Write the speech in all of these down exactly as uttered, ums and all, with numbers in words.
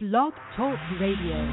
Blog Talk Radio.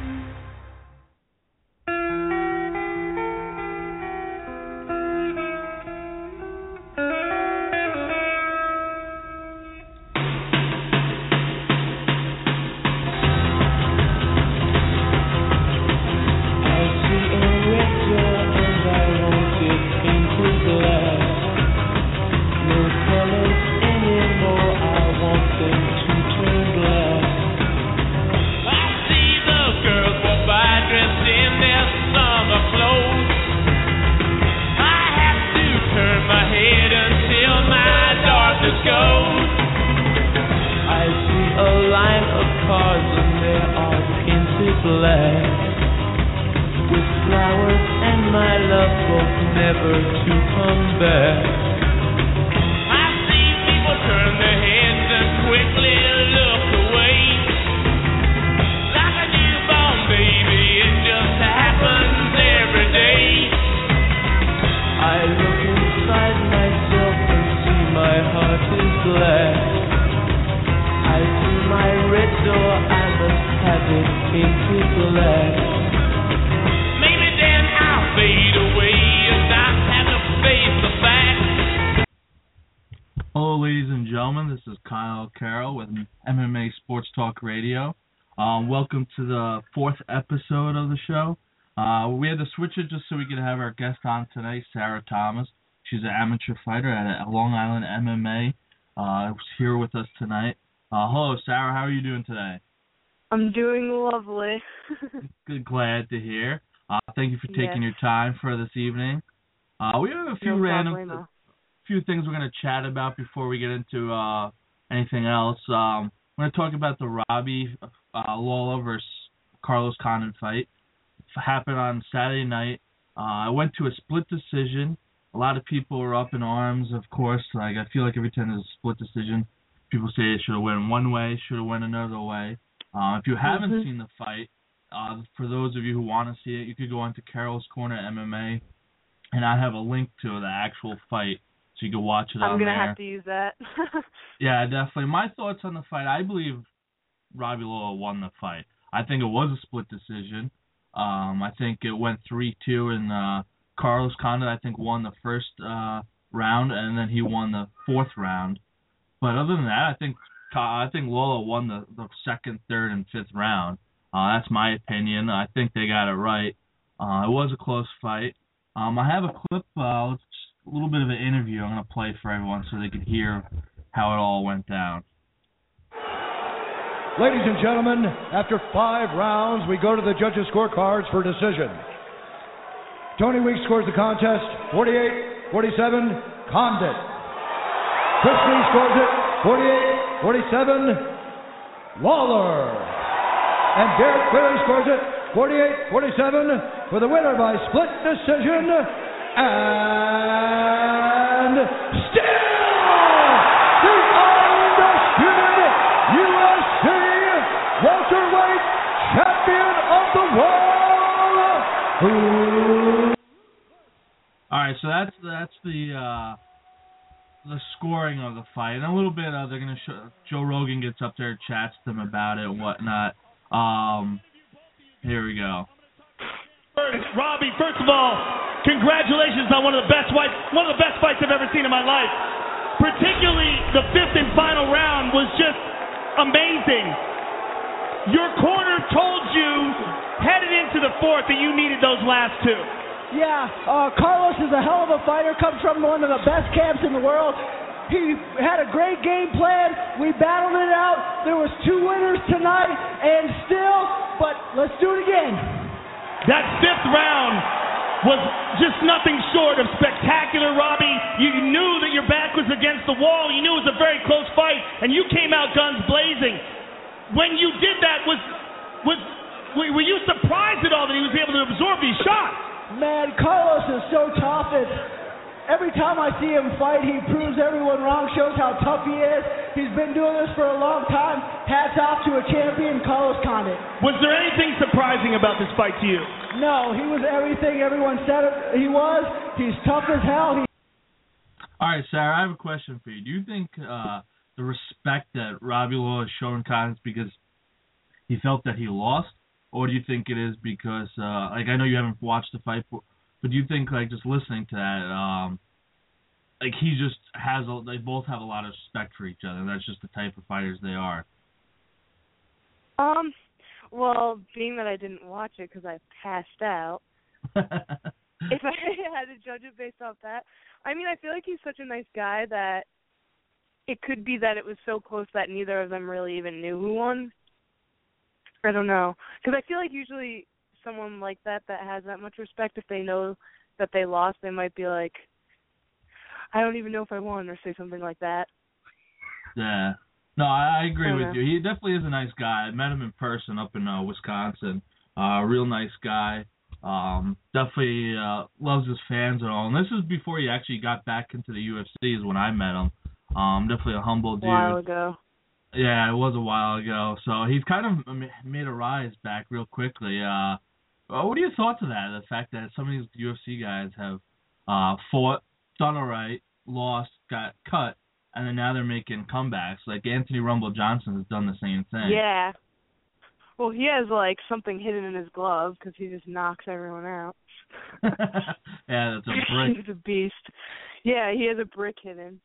Welcome to the fourth episode of the show. Uh, we had to switch it just so we could have our guest on tonight, Sarah Thomas. She's an amateur fighter at Long Island M M A. Uh, here with us tonight. Uh, hello, Sarah. How are you doing today? I'm doing lovely. Good, glad to hear. Uh, thank you for taking yes. your time for this evening. Uh, we have a few no random, problemo. a few things we're going to chat about before we get into uh, anything else. Um, we're going to talk about the Robbie uh, Lawler versus Carlos Condit fight. It happened on Saturday night. Uh, I went to a split decision. A lot of people were up in arms, of course. Like I feel like every time there's a split decision, people say it should have went one way, should have went another way. Uh, if you haven't mm-hmm. seen the fight, uh, for those of you who want to see it, you could go onto Carol's Corner M M A, and I have a link to the actual fight, so you can watch it I'm on gonna there. have to use that. Yeah, definitely. My thoughts on the fight, I believe Robbie Lawler won the fight. I think it was a split decision. Um, I think it went three two, and uh, Carlos Condit, I think, won the first uh, round, and then he won the fourth round. But other than that, I think I think Lawler won the, the second, third, and fifth round. Uh, that's my opinion. I think they got it right. Uh, it was a close fight. Um, I have a clip, uh, a little bit of an interview I'm going to play for everyone so they can hear how it all went down. Ladies and gentlemen, after five rounds, we go to the judges' scorecards for decision. Tony Weeks scores the contest, forty-eight forty-seven, Condit. Chris Lee scores it, forty-eight forty-seven, Lawler. And Derek Query scores it, forty-eight forty-seven, for the winner by split decision, and still the undisputed U F C welterweight champion of the world. All right, so that's that's the uh, the scoring of the fight. In a little bit, uh, they're gonna show, Joe Rogan gets up there, chats to them about it and whatnot. Um, here we go. Robbie, first of all, congratulations on one of the best fights, one of the best fights I've ever seen in my life. Particularly the fifth and final round was just amazing. Your corner told you headed into the fourth that you needed those last two. Yeah, uh, Carlos is a hell of a fighter, comes from one of the best camps in the world. He had a great game plan. We battled it out. There was two winners tonight, and still, but let's do it again. That fifth round was just nothing short of spectacular, Robbie. You knew that your back was against the wall. You knew it was a very close fight, and you came out guns blazing. When you did that, was was were you surprised at all that he was able to absorb these shots? Man, Carlos is so tough. It's, every time I see him fight, he proves everyone wrong, shows how tough he is. He's been doing this for a long time. Hats off to a champion, Carlos Condit. Was there anything surprising about this fight to you? No, he was everything everyone said he was. He's tough as hell. He All right, Sarah, I have a question for you. Do you think uh, the respect that Robbie Lawler has shown Condit, because he felt that he lost, or do you think it is because uh, like I know you haven't watched the fight, but do you think like just listening to that, um, like he just has a, they both have a lot of respect for each other. That's just the type of fighters they are. Um, well, being that I didn't watch it because I passed out, if I had to judge it based off that, I mean, I feel like he's such a nice guy that it could be that it was so close that neither of them really even knew who won. I don't know. Because I feel like usually someone like that that has that much respect, if they know that they lost, they might be like, I don't even know if I won, or say something like that. Yeah. No, I, I agree I with know. you. He definitely is a nice guy. I met him in person up in uh, Wisconsin. Uh, real nice guy. Um, definitely uh, loves his fans and all. And this is before he actually got back into the U F C is when I met him. Um, definitely a humble dude. A while ago. Yeah, it was a while ago. So he's kind of made a rise back real quickly. Uh, what are your thoughts of that? The fact that some of these U F C guys have uh, fought, done all right, lost, got cut, and then now they're making comebacks. Like Anthony Rumble Johnson has done the same thing. Yeah. Well, he has, like, something hidden in his glove because he just knocks everyone out. Yeah, that's a brick. He's a beast. Yeah, he has a brick hidden.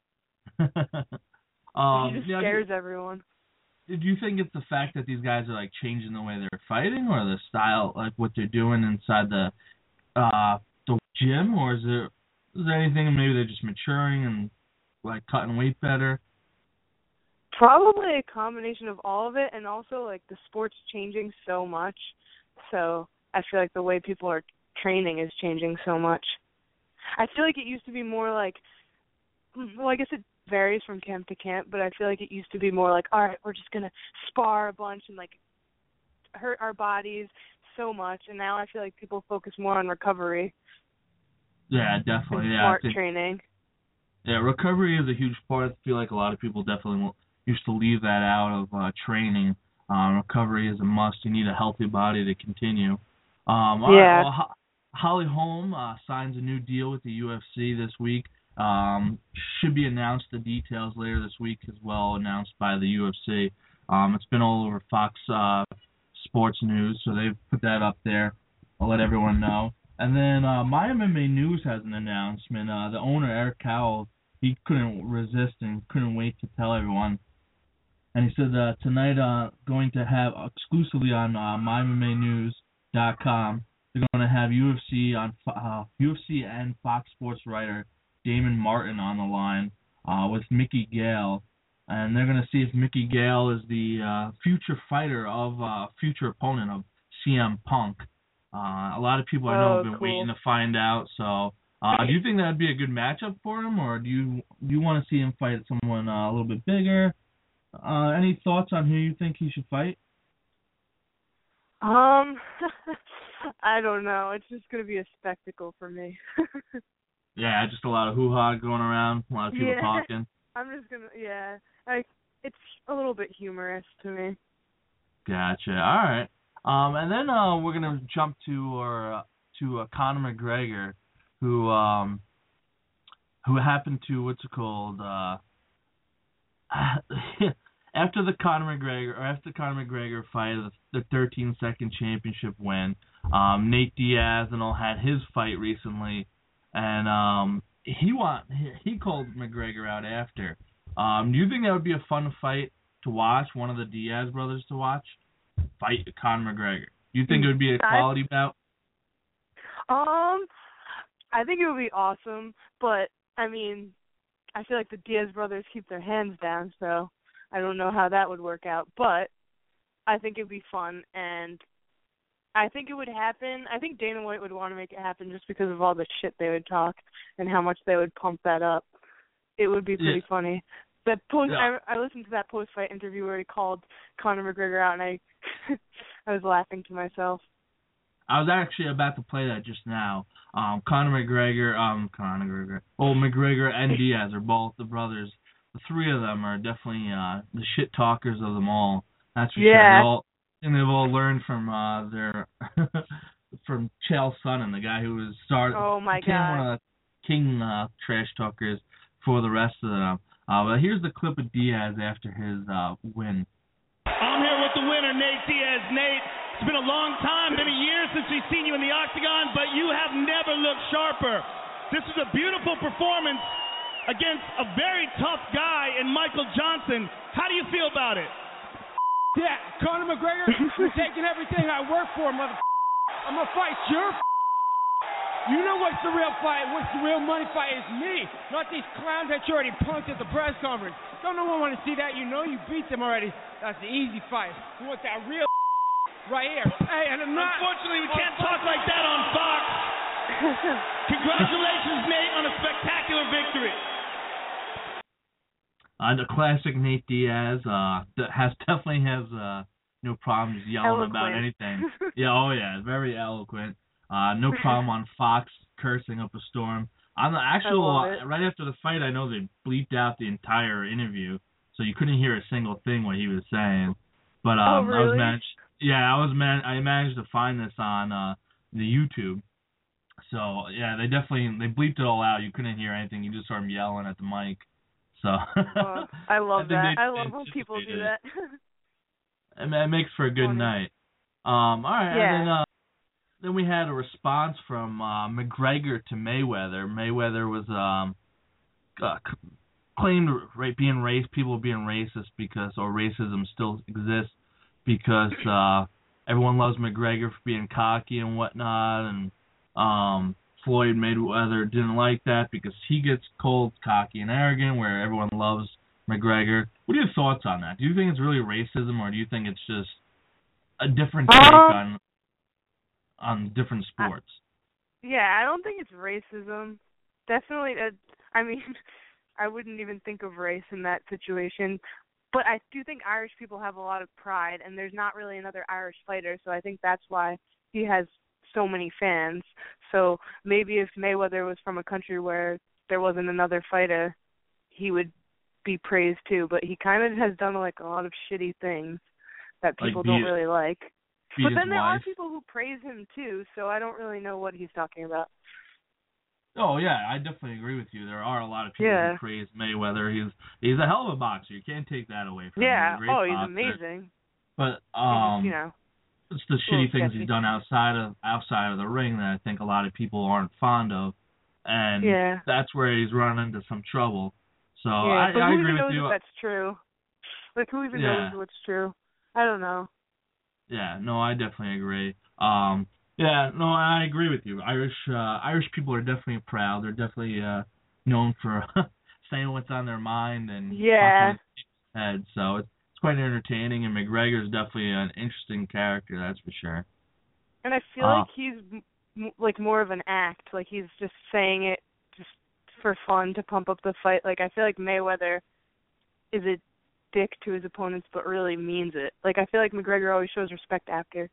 um, he just yeah, scares everyone. Do you think it's the fact that these guys are, like, changing the way they're fighting, or the style, like, what they're doing inside the uh, the gym, or is there, is there anything, maybe they're just maturing and, like, cutting weight better? Probably a combination of all of it, and also, like, the sport's changing so much, so I feel like the way people are training is changing so much. I feel like it used to be more like, well, I guess it varies from camp to camp, but I feel like it used to be more like, all right, we're just going to spar a bunch and, like, hurt our bodies so much, and now I feel like people focus more on recovery. Yeah, definitely. And Yeah, smart I think, training. Yeah, recovery is a huge part. I feel like a lot of people definitely won't, used to leave that out of uh, training. Um, recovery is a must. You need a healthy body to continue. Um, all yeah. right, well, Ho- Holly Holm uh, signs a new deal with the U F C this week. Um, should be announced the details later this week as well, announced by the U F C. Um, it's been all over Fox uh, Sports News, so they've put that up there. I'll let everyone know. And then uh, My M M A News has an announcement. Uh, the owner, Eric Cowell, he couldn't resist and couldn't wait to tell everyone. And he said uh, tonight uh, going to have exclusively on uh, my M M A news dot com, they're going to have U F C on uh, U F C and Fox Sports writer Damon Martin on the line uh, with Mickey Gale. And they're going to see if Mickey Gale is the uh, future fighter of, uh, future opponent of C M Punk. Uh, a lot of people I know oh, have been cool. waiting to find out. So, uh, do you think that would be a good matchup for him, or do you do you want to see him fight someone uh, a little bit bigger? Uh, any thoughts on who you think he should fight? Um, I don't know. It's just going to be a spectacle for me. Yeah, just a lot of hoo-ha going around, a lot of people yeah. talking. I'm just going to, yeah. Like, it's a little bit humorous to me. Gotcha. All right. Um, and then uh, we're gonna jump to our uh, to uh, Conor McGregor, who um, who happened to what's it called? Uh, after the Conor McGregor or after the Conor McGregor fight, the thirteen second championship win, um, Nate Diaz and all had his fight recently, and um, he want he called McGregor out after. Um, do you think that would be a fun fight to watch? One of the Diaz brothers to watch fight Conor McGregor. Do you think it would be a quality I, bout? Um, I think it would be awesome, but I mean, I feel like the Diaz brothers keep their hands down, so I don't know how that would work out. But I think it would be fun, and I think it would happen. I think Dana White would want to make it happen just because of all the shit they would talk and how much they would pump that up. It would be pretty yeah. funny. The post, yeah. I, I listened to that post-fight interview where he called Conor McGregor out, and I, I was laughing to myself. I was actually about to play that just now. Um, Conor McGregor, um, Conor McGregor, oh McGregor and Diaz are both the brothers. The three of them are definitely uh, the shit talkers of them all. That's for yeah. sure. All, and they've all learned from uh, their from Chael Sonnen, the guy who was started. Oh my became God. one of the king uh, trash talkers for the rest of them. Uh, but here's the clip of Diaz after his uh, win. I'm here with the winner, Nate Diaz. Nate, it's been a long time, been a year since we've seen you in the octagon, but you have never looked sharper. This is a beautiful performance against a very tough guy in Michael Johnson. How do you feel about it? Yeah, Conor McGregor, you're taking everything I work for, mother. I'm gonna fight your. You know what's the real fight? What's the real money fight is me, not these clowns that you already punked at the press conference. Don't no one want to see that. You know you beat them already. That's the easy fight. You want that real right here. Hey, and I'm not. Unfortunately, we can't talk like that on Fox. Congratulations, Nate, on a spectacular victory. Uh, the classic Nate Diaz uh, has definitely has uh, no problems yelling Eloquent. about anything. Yeah, oh yeah, very eloquent. Uh, no problem on Fox cursing up a storm. On the actual, uh, right after the fight, I know they bleeped out the entire interview, so you couldn't hear a single thing what he was saying. But um, oh, really? I was managed. Yeah, I was man. I managed to find this on uh, the YouTube. So yeah, they definitely they bleeped it all out. You couldn't hear anything. You just heard him yelling at the mic. So uh, I love I that. they, I love when people do that. It, it makes for a good Funny. night. Um, all right, yeah. and then uh, then we had a response from uh, McGregor to Mayweather. Mayweather was um uh, c- claimed ra- being race people being racist because or racism still exists because uh, everyone loves McGregor for being cocky and whatnot, and um, Floyd Mayweather didn't like that because he gets cold, cocky, and arrogant, where everyone loves McGregor. What are your thoughts on that? Do you think it's really racism, or do you think it's just a different take um, on on different sports? I, yeah, I don't think it's racism. Definitely, uh, I mean, I wouldn't even think of race in that situation. But I do think Irish people have a lot of pride, and there's not really another Irish fighter, so I think that's why he has so many fans. So maybe if Mayweather was from a country where there wasn't another fighter, he would be praised too. But he kind of has done like a lot of shitty things that people Like don't beat- really like. beat But his then there wife. are people who praise him too, so I don't really know what he's talking about. Oh yeah, I definitely agree with you. There are a lot of people Yeah. who praise Mayweather. He's he's a hell of a boxer. You can't take that away from him. Yeah. He's a great Oh, he's boxer. amazing. But He um, just, you know. it's the little shitty things sketchy. he's done outside of outside of the ring that I think a lot of people aren't fond of, and Yeah. that's where he's running into some trouble. So Yeah, I, but I who agree even with knows you. if that's true? Like, who even Yeah. knows what's true? I don't know. Yeah, no, I definitely agree. Um, yeah, no, I agree with you. Irish uh, Irish people are definitely proud. They're definitely uh, known for saying what's on their mind and Yeah. talking with people's head. So it's, it's quite entertaining, and McGregor's definitely an interesting character, that's for sure. And I feel Uh, like he's m- like more of an act. Like he's just saying it just for fun to pump up the fight. Like I feel like Mayweather is a dick to his opponents, but really means it. Like I feel like McGregor always shows respect after.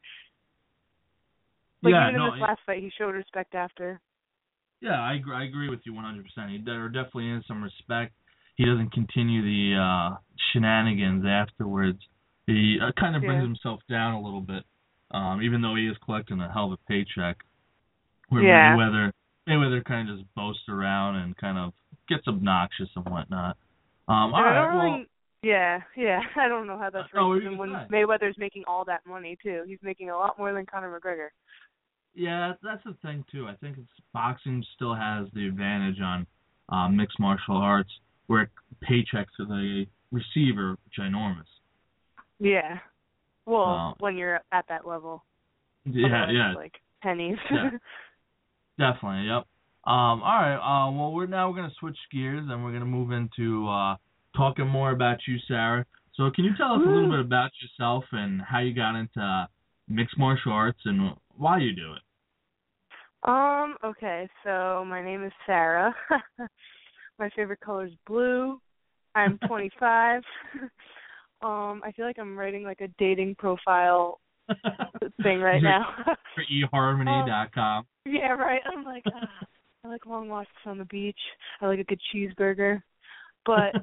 Like yeah, even no, in this last fight, he showed respect after. Yeah, I agree, I agree with you one hundred percent. He, there definitely is some respect. He doesn't continue the uh, shenanigans afterwards. He uh, kind of brings Yeah. himself down a little bit, um, even though he is collecting a hell of a paycheck. Where Yeah. Mayweather, Mayweather kind of just boasts around and kind of gets obnoxious and whatnot. Um, all And I right, don't well, really, yeah, yeah. I don't know how that's Uh, oh, what were you racism when gonna say? Mayweather's making all that money too. He's making a lot more than Conor McGregor. yeah, that's the thing too. I think it's boxing still has the advantage on uh, mixed martial arts, where paychecks to the receiver are ginormous. Yeah. Well, Uh, when you're at that level. Yeah, Otherwise, yeah, it's like pennies. Yeah. definitely. Yep. Um, all right. Uh, well, we're now we're gonna switch gears and we're gonna move into uh, talking more about you, Sarah. So, can you tell us a little bit about yourself and how you got into mixed martial arts and why you do it? Um, okay, so my name is Sarah. My favorite color is blue. I'm twenty-five. um, I feel like I'm writing like a dating profile thing right now. For e harmony dot com. Yeah, right. I'm like, ah, I like long walks on the beach. I like a good cheeseburger. But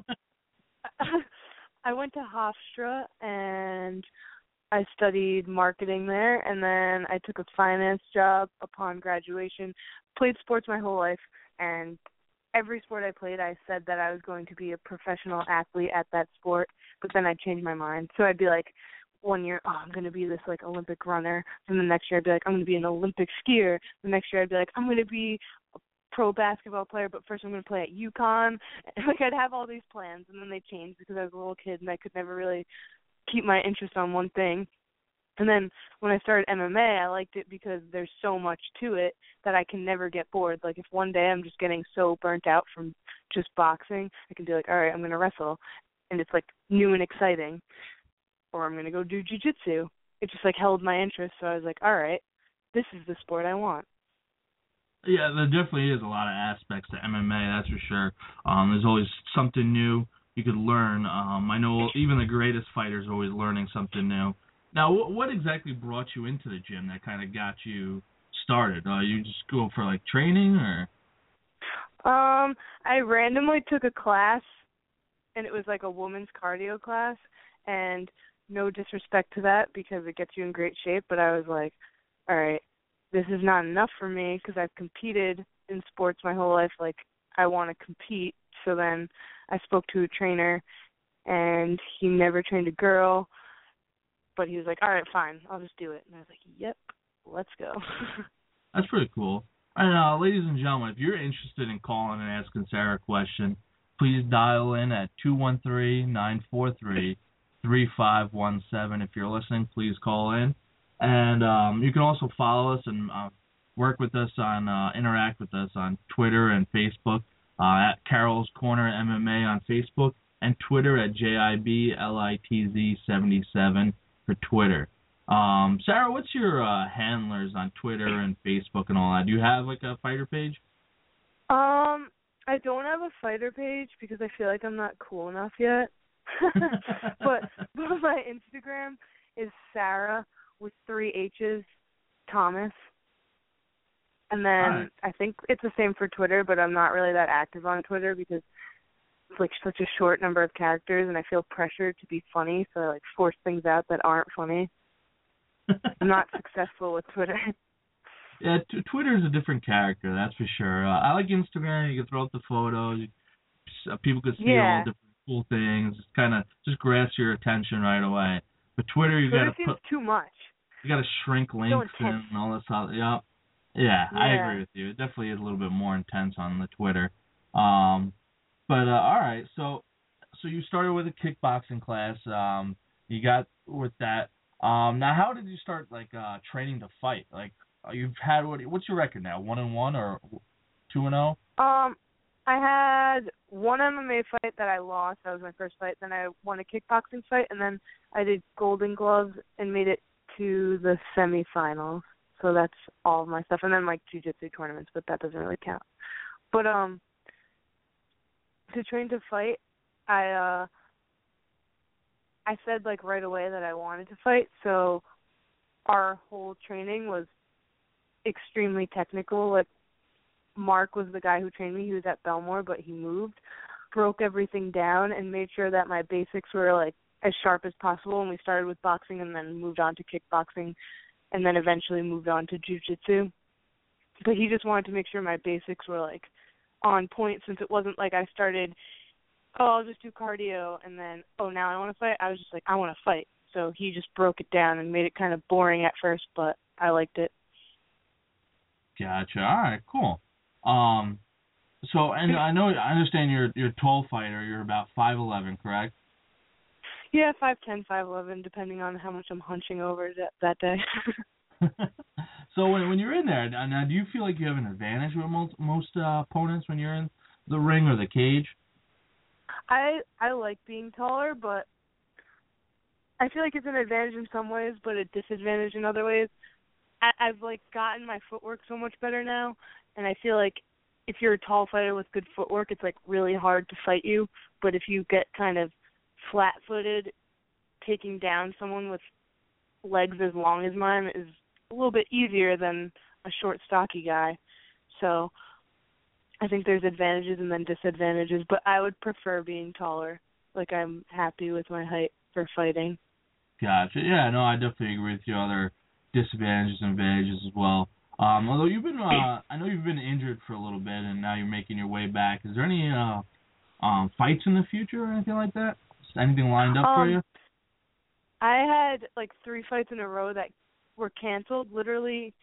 I went to Hofstra and I studied marketing there, and then I took a finance job upon graduation. Played sports my whole life, and every sport I played, I said that I was going to be a professional athlete at that sport, but then I changed my mind. So I'd be like, one year, oh, I'm going to be this, like, Olympic runner. Then the next year I'd be like, I'm going to be an Olympic skier. The next year I'd be like, I'm going to be a pro basketball player, but first I'm going to play at UConn. And, like, I'd have all these plans, and then they changed because I was a little kid and I could never really keep my interest on one thing. And then when I started M M A, I liked it because there's so much to it that I can never get bored. Like, if one day I'm just getting so burnt out from just boxing, I can be like, all right, I'm going to wrestle. And it's, like, new and exciting. Or I'm going to go do jiu-jitsu. It just, like, held my interest, so I was like, all right, this is the sport I want. Yeah, there definitely is a lot of aspects to M M A, that's for sure. Um, there's always something new you could learn. Um, I know even the greatest fighters are always learning something new. Now, what, what exactly brought you into the gym that kind of got you started? Uh, you just go for, like, training, or? Um, I randomly took a class, and it was, like, a woman's cardio class, and no disrespect to that because it gets you in great shape, but I was like, all right, this is not enough for me because I've competed in sports my whole life. Like, I want to compete. So then I spoke to a trainer, and he never trained a girl, but he was like, all right, fine, I'll just do it. And I was like, yep, let's go. That's pretty cool. And uh, ladies and gentlemen, if you're interested in calling and asking Sarah a question, please dial in at two one three, nine four three, three five one seven. If you're listening, please call in. And um, you can also follow us and uh, work with us on, uh, interact with us on Twitter and Facebook, uh, at Carol's Corner M M A on Facebook, and Twitter at J I B L I T Z seventy-seven for Twitter. Um, Sarah, what's your uh, handlers on Twitter and Facebook and all that? Do you have, like, a fighter page? Um, I don't have a fighter page because I feel like I'm not cool enough yet. but, but my Instagram is Sarah with three H's, Thomas. And then right. I think it's the same for Twitter, but I'm not really that active on Twitter because it's like such a short number of characters, and I feel pressured to be funny, so I like force things out that aren't funny. I'm not successful with Twitter. Yeah, t- Twitter is a different character, that's for sure. Uh, I like Instagram. You can throw up the photos. You, uh, people can see yeah. all different cool things. It's kind of just grasps your attention right away. But Twitter, you Twitter gotta seems put too much. You gotta shrink links so and all this other. Yeah, yeah, yeah, I agree with you. It definitely is a little bit more intense on the Twitter. Um, but uh, all right, so so you started with a kickboxing class. Um, you got with that. Um, now, how did you start like uh, training to fight? Like you've had what? What's your record now? One and one or two and zero? Um, I had one M M A fight that I lost. That was my first fight. Then I won a kickboxing fight, and then I did Golden Gloves and made it to the semifinals. So that's all of my stuff, and then like jiu-jitsu tournaments, but that doesn't really count. But um, to train to fight, I uh, I said like right away that I wanted to fight. So our whole training was extremely technical. Like Mark was the guy who trained me. He was at Belmore, but he moved, broke everything down, and made sure that my basics were like as sharp as possible. And we started with boxing, and then moved on to kickboxing, and then eventually moved on to jiu-jitsu. But he just wanted to make sure my basics were like on point, since it wasn't like I started, oh, I'll just do cardio, and then, oh, now I want to fight. I was just like, I want to fight. So he just broke it down and made it kind of boring at first, but I liked it. Gotcha. All right, cool. Um, so, and I know, I understand you're you're a tall fighter. You're about five eleven, correct? Yeah, five ten, five eleven, depending on how much I'm hunching over that, that day. So when when you're in there, now do you feel like you have an advantage with most most uh, opponents when you're in the ring or the cage? I I like being taller, but I feel like it's an advantage in some ways, but a disadvantage in other ways. I, I've like gotten my footwork so much better now, and I feel like if you're a tall fighter with good footwork, it's like really hard to fight you. But if you get kind of flat-footed, taking down someone with legs as long as mine is a little bit easier than a short, stocky guy. So I think there's advantages and then disadvantages, but I would prefer being taller. Like, I'm happy with my height for fighting. Gotcha. Yeah, no, I definitely agree with you. Other disadvantages and advantages as well. Um, although you've been, uh, I know you've been injured for a little bit, and now you're making your way back. Is there any uh, um, fights in the future or anything like that? Is anything lined up um, for you? I had like three fights in a row that were canceled literally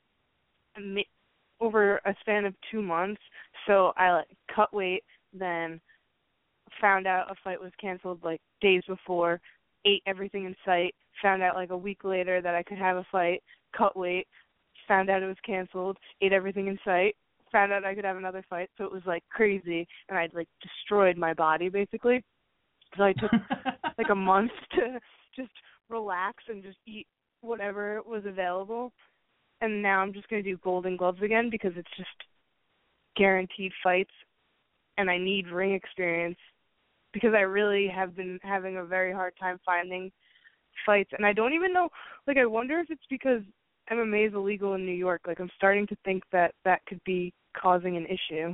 over a span of two months. So I like cut weight, then found out a fight was canceled like days before, ate everything in sight, found out like a week later that I could have a fight, cut weight, found out it was canceled, ate everything in sight, found out I could have another fight. So it was like crazy, and I'd like destroyed my body basically. So I took like a month to just relax and just eat whatever was available. And now I'm just going to do Golden Gloves again because it's just guaranteed fights, and I need ring experience because I really have been having a very hard time finding fights. And I don't even know, like, I wonder if it's because M M A is illegal in New York. Like, I'm starting to think that that could be causing an issue.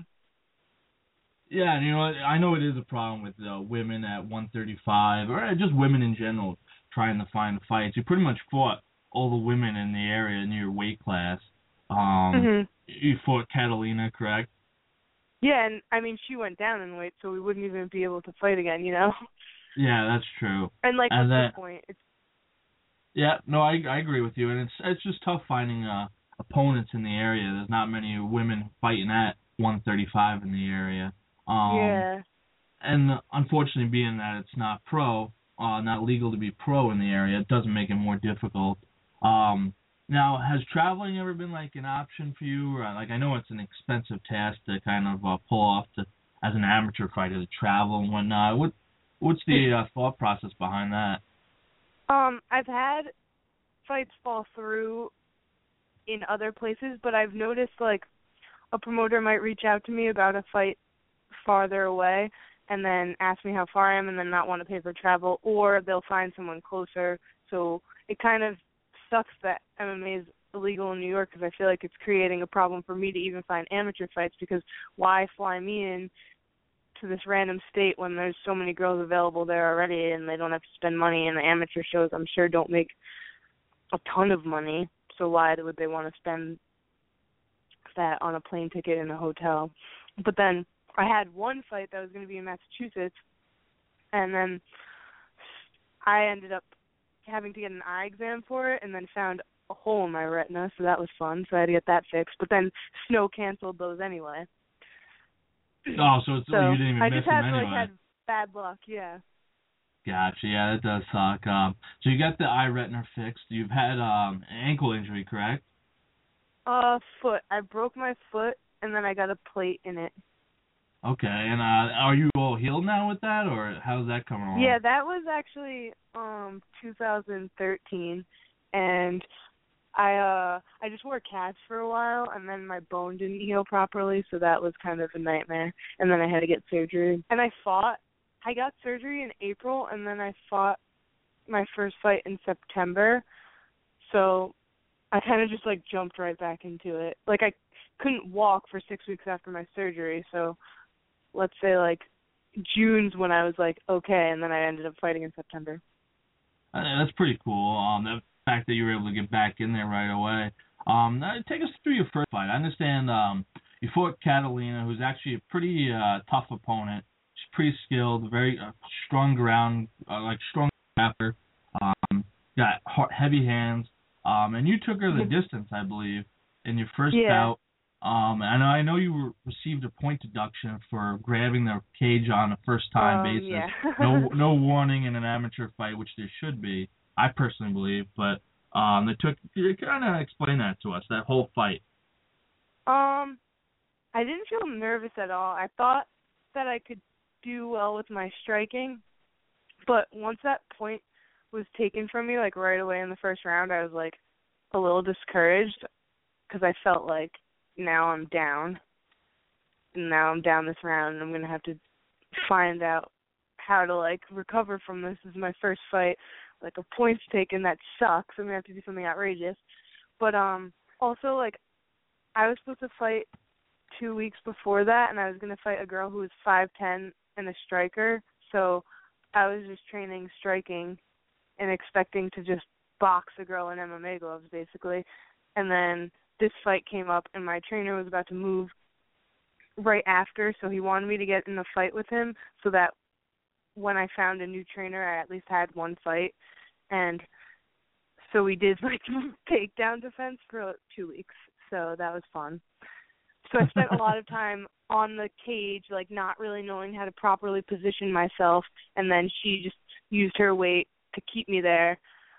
Yeah, and you know, I know it is a problem with uh, women at one thirty-five, or just women in general trying to find fights. You pretty much fought all the women in the area in your weight class. Um, mm-hmm. You fought Catalina, correct? Yeah, and I mean, she went down in weight, so we wouldn't even be able to fight again, you know? Yeah, that's true. And, like, and what's that, the point? It's... Yeah, no, I I agree with you, and it's it's just tough finding uh, opponents in the area. There's not many women fighting at one thirty-five in the area. Um, yeah. And unfortunately, being that it's not pro, uh, not legal to be pro in the area, it doesn't make it more difficult. Um, now, has traveling ever been like an option for you? Or, like, I know it's an expensive task to kind of uh, pull off to, as an amateur fighter to travel and whatnot. What what's the uh, thought process behind that? Um, I've had fights fall through in other places, but I've noticed like a promoter might reach out to me about a fight farther away and then ask me how far I am and then not want to pay for travel, or they'll find someone closer. So it kind of sucks that M M A is illegal in New York because I feel like it's creating a problem for me to even find amateur fights, because why fly me in to this random state when there's so many girls available there already and they don't have to spend money, and the amateur shows I'm sure don't make a ton of money, so why would they want to spend that on a plane ticket and a hotel? But then I had one fight that was going to be in Massachusetts, and then I ended up having to get an eye exam for it and then found a hole in my retina, so that was fun, so I had to get that fixed. But then snow canceled those anyway. Oh, so, it's, so you didn't even I miss just them had, anyway. like, had bad luck, yeah. Gotcha, yeah, that does suck. Um, so you got the eye retina fixed. You've had um, an ankle injury, correct? Uh, foot. I broke my foot, and then I got a plate in it. Okay, and uh, are you all healed now with that, or how's that coming along? Yeah, that was actually um two thousand thirteen, and I uh I just wore cats for a while, and then my bone didn't heal properly, so that was kind of a nightmare. And then I had to get surgery, and I fought. I got surgery in April, and then I fought my first fight in September. So I kind of just like jumped right back into it. Like I couldn't walk for six weeks after my surgery, so let's say like June's when I was like okay, and then I ended up fighting in September. Uh, that's pretty cool. Um, the fact that you were able to get back in there right away. Um, now take us through your first fight. I understand um you fought Catalina, who's actually a pretty uh, tough opponent. She's pretty skilled, very uh, strong ground, uh, like strong grappler. Um, got hard, heavy hands. Um, and you took her the distance, I believe, in your first yeah. bout. Um, and I know you were, received a point deduction for grabbing the cage on a first-time um, basis. Yeah. no, no warning in an amateur fight, which there should be. I personally believe, but um, they took. You kind of explain that to us, that whole fight. Um, I didn't feel nervous at all. I thought that I could do well with my striking, but once that point was taken from me, like right away in the first round, I was like a little discouraged because I felt like now I'm down, and now I'm down this round, and I'm gonna have to find out how to like recover from this. This is my first fight, like a points taken that sucks. I'm gonna have to do something outrageous. But um, also like I was supposed to fight two weeks before that, and I was gonna fight a girl who was five ten and a striker. So I was just training striking and expecting to just box a girl in M M A gloves, basically. And then this fight came up, and my trainer was about to move right after, so he wanted me to get in a fight with him so that when I found a new trainer, I at least had one fight. and so we did like takedown defense for two weeks. So that was fun. So I spent a lot of time on the cage, like not really knowing how to properly position myself, and then she just used her weight to keep me there.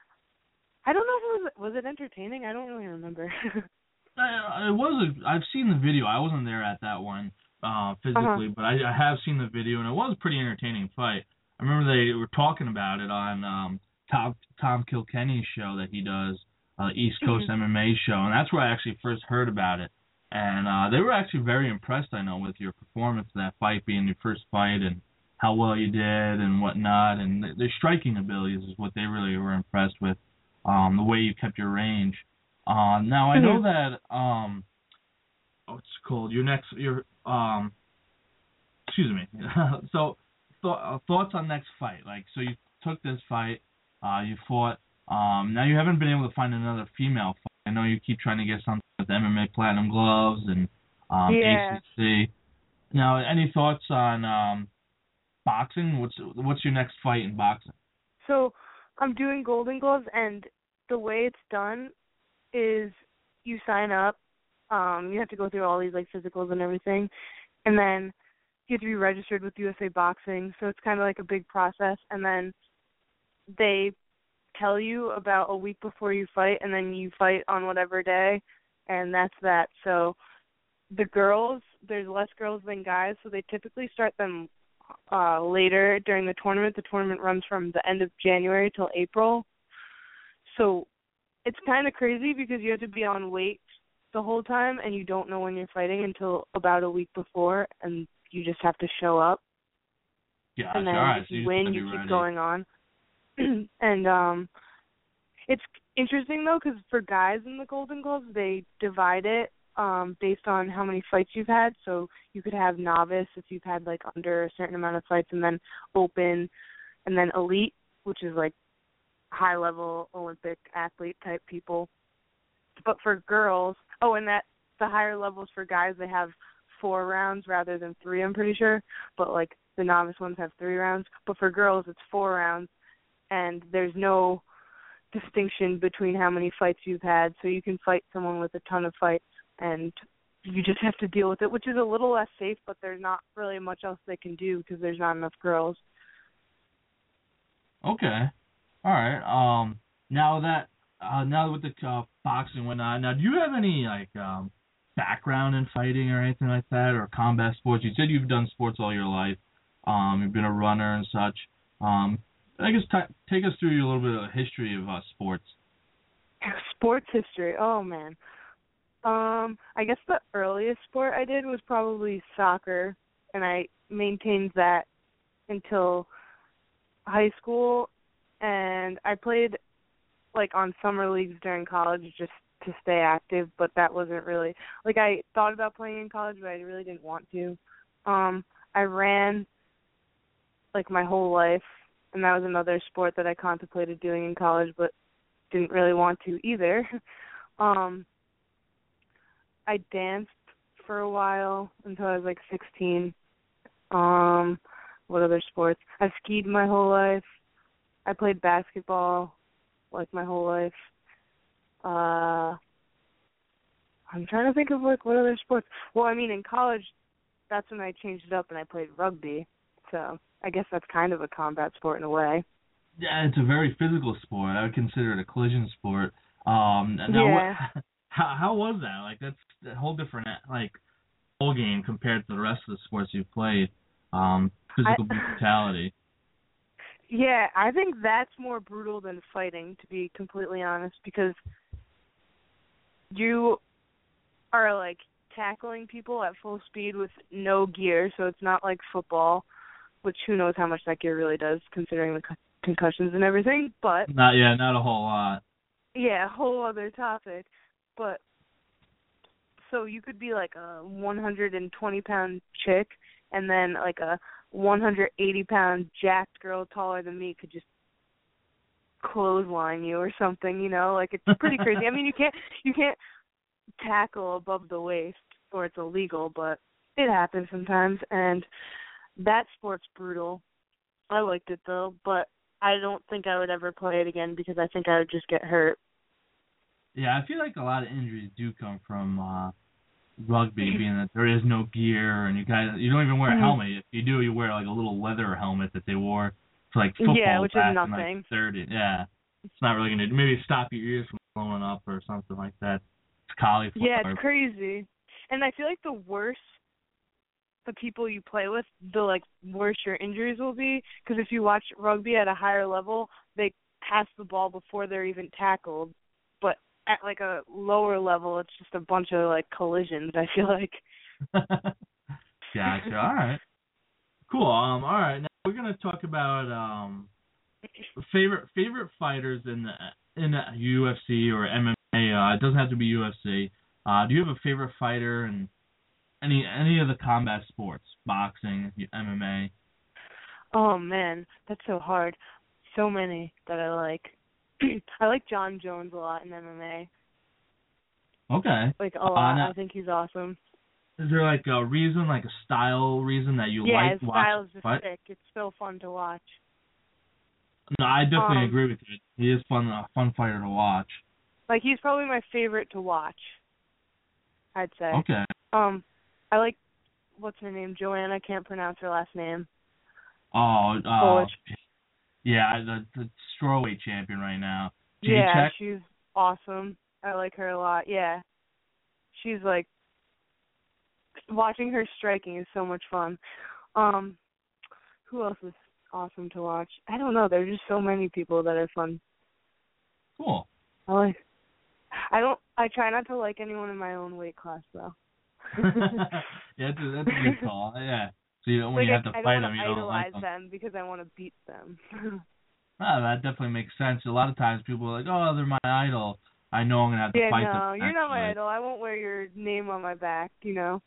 I don't know if it was was it entertaining. I don't really remember. I, it was. A, I've seen the video. I wasn't there at that one uh, physically, uh-huh. but I, I have seen the video, and it was a pretty entertaining fight. I remember they were talking about it on um, Tom, Tom Kilkenny's show that he does, uh, East Coast mm-hmm. M M A show, and that's where I actually first heard about it. And uh, they were actually very impressed, I know, with your performance in that fight, being your first fight, and how well you did and whatnot. And the, the striking abilities is what they really were impressed with, um, the way you kept your range. Uh, now, I know that, um, what's it called, your next, your, um, excuse me. so, th- uh, thoughts on next fight. Like, so you took this fight, uh, you fought. Um, now you haven't been able to find another female fight. I know you keep trying to get something with M M A Platinum Gloves and um, yeah. A C C. Now, any thoughts on um, boxing? What's what's your next fight in boxing? So I'm doing Golden Gloves, and the way it's done is you sign up. Um, you have to go through all these like physicals and everything, and then you have to be registered with U S A Boxing. So it's kind of like a big process, and then they tell you about a week before you fight, and then you fight on whatever day, and that's that. So the girls, there's less girls than guys, so they typically start them uh, later during the tournament. The tournament runs from the end of January till April. So it's kind of crazy because you have to be on weight the whole time, and you don't know when you're fighting until about a week before, and you just have to show up. Yeah, and then right. if so you you win, you keep going on. and um, it's interesting, though, because for guys in the Golden Gloves, they divide it um, based on how many fights you've had. So you could have novice if you've had, like, under a certain amount of fights, and then open, and then elite, which is, like, high-level Olympic athlete-type people. But for girls, oh, and that the higher levels for guys, they have four rounds rather than three, I'm pretty sure. But, like, the novice ones have three rounds. But for girls, it's four rounds. And there's no distinction between how many fights you've had, so you can fight someone with a ton of fights, and you just have to deal with it, which is a little less safe, but there's not really much else they can do because there's not enough girls. Okay. All right. Um. Now that, uh, now with the uh, boxing and whatnot, now do you have any, like, um, background in fighting or anything like that, or combat sports? You said you've done sports all your life. Um, you've been a runner and such. Um, I guess t- take us through a little bit of the history of uh, sports. Sports history. Oh man. Um, I guess the earliest sport I did was probably soccer, and I maintained that until high school. And I played like on summer leagues during college just to stay active, but that wasn't really like I thought about playing in college, but I really didn't want to. Um, I ran like my whole life. And that was another sport that I contemplated doing in college, but didn't really want to either. Um, I danced for a while until I was like sixteen. Um, what other sports? I've skied my whole life. I played basketball like my whole life. Uh, I'm trying to think of like what other sports. Well, I mean, in college, that's when I changed it up and I played rugby. So I guess that's kind of a combat sport in a way. Yeah, it's a very physical sport. I would consider it a collision sport. Um, now, yeah. what, how how was that? Like, that's a whole different like whole game compared to the rest of the sports you've played. Um, physical I, brutality. Yeah, I think that's more brutal than fighting, to be completely honest, because you are like tackling people at full speed with no gear, so it's not like football. Which who knows how much that gear really does, considering the con- concussions and everything. But not yeah, not a whole lot. Yeah, a whole other topic. But so you could be like a one hundred twenty pound chick, and then like a one hundred eighty pound jacked girl taller than me could just clothesline you or something. You know, like it's pretty crazy. I mean, you can't you can't tackle above the waist, or it's illegal, but it happens sometimes, and that sport's brutal. I liked it, though, but I don't think I would ever play it again because I think I would just get hurt. Yeah, I feel like a lot of injuries do come from uh, rugby, being that there is no gear and you guys you don't even wear a helmet. If you do, you wear like a little leather helmet that they wore for like football yeah, which back is nothing. in like thirty. Yeah, it's not really gonna maybe stop your ears from blowing up or something like that. It's cauliflower. Yeah, it's crazy. And I feel like the worse the people you play with, the like worse your injuries will be. Because if you watch rugby at a higher level, they pass the ball before they're even tackled. But at like a lower level, it's just a bunch of like collisions, I feel like. Gotcha. All right. Cool. Um. All right. Now we're gonna talk about um favorite favorite fighters in the in the U F C or M M A. Uh, it doesn't have to be U F C. Uh, do you have a favorite fighter in any any of the combat sports, boxing, M M A? Oh man, that's so hard. So many that I like. I like John Jones a lot in M M A. Okay. Like a lot. Uh, now, I think he's awesome. Is there like a reason, like a style reason that you yeah, like his to watch? style's just fight? sick. It's so fun to watch. No, I definitely um, agree with you. He is fun, a fun fighter to watch. Like he's probably my favorite to watch. I'd say. Okay. Um, I like what's her name, Joanna. I can't pronounce her last name. Oh, uh, Polish. yeah, the the strawweight champion right now. Yeah, Jacek? she's awesome. I like her a lot. Yeah, she's like watching her striking is so much fun. Um, who else is awesome to watch? I don't know. There's just so many people that are fun. Cool. I like. I don't. I try not to like anyone in my own weight class though. yeah, that's a, that's a good call. Yeah. So you, when like you I, have to I fight don't them, you don't idolize like them. them because I want to beat them. Oh, that definitely makes sense. A lot of times people are like, oh, they're my idol. I know I'm going to have to yeah, fight no, them. you're not my idol. I won't wear your name on my back, you know.